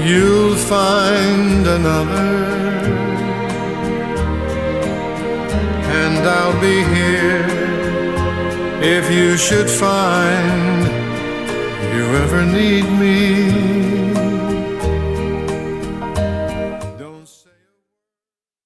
you'll find another, and I'll be here if you should find you ever need me.